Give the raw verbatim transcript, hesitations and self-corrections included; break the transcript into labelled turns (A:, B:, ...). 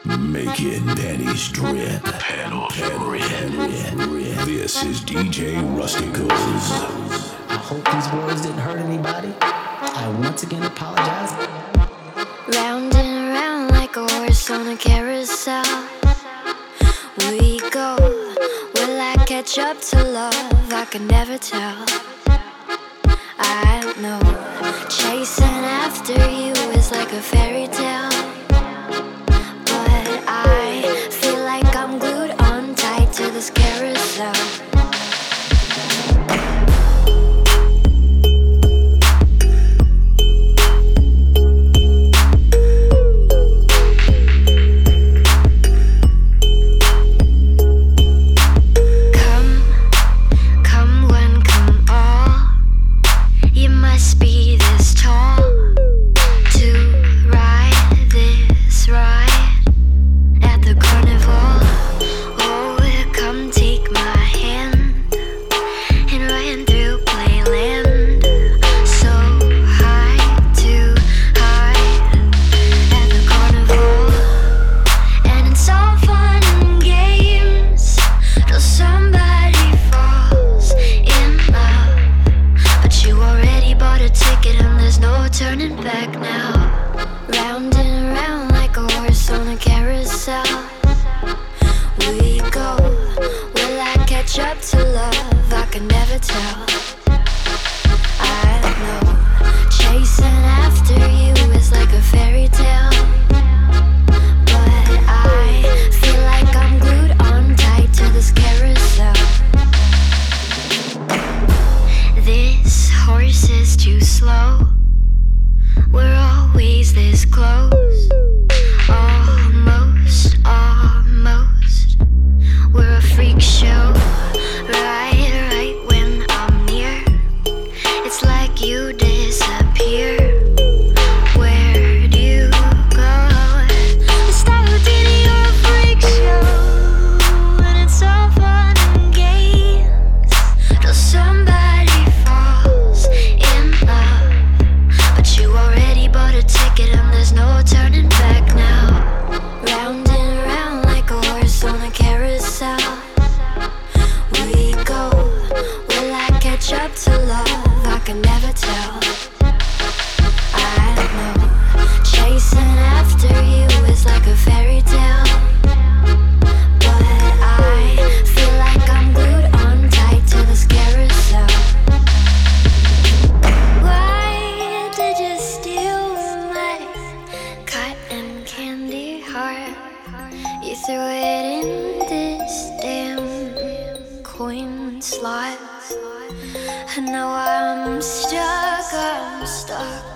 A: Making panties drip. Panels drip. This is D J Rusticals.
B: I hope these words didn't hurt anybody. I once again apologize.
C: Round and round like a horse on a carousel. We go. Will I catch up to love? I can never tell. I know chasing after you is like a fairy tale, but I feel like I'm glued on tight to this carousel. Turning back now. Round and round like a horse on a carousel. We go. Will I catch up to love? I can never tell. I know chasing after you is like a fairy tale, but I feel like I'm glued on tight to this carousel. This horse is too slow. We're always this close. Almost, almost. We're a freak show. Right, right when I'm near, it's like you disappear. Where do you go? It's Houdini or a freak show, and it's all fun and games till somebody falls in love. But you already bought a ticket and there's no turning back now. Round and round like a horse on a carousel. We go. Will I catch up to love? I can never tell. I know chasing after you is like a fairy tale, but I feel like I'm glued on tight to this carousel. Why did you steal my cotton candy heart? You threw it in this damn coin slot, and now I'm stuck, I'm stuck